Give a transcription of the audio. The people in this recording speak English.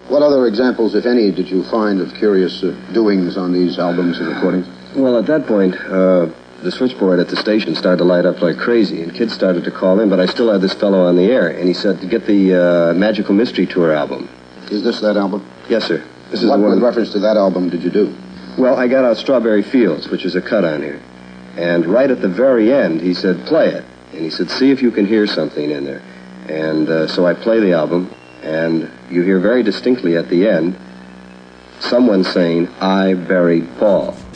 What other examples, if any, did you find of curious doings on these albums and recordings? Well, at that point, the switchboard at the station started to light up like crazy, and kids started to call in, but I still had this fellow on the air, and he said to get the Magical Mystery Tour album. Is this that album? Yes, sir. This is what, the one. with reference to that album, did you do? Well, I got out Strawberry Fields, which is a cut on here. And right at the very end, he said, play it. And he said, see if you can hear something in there. And so I play the album, and you hear very distinctly at the end someone saying, I buried Paul.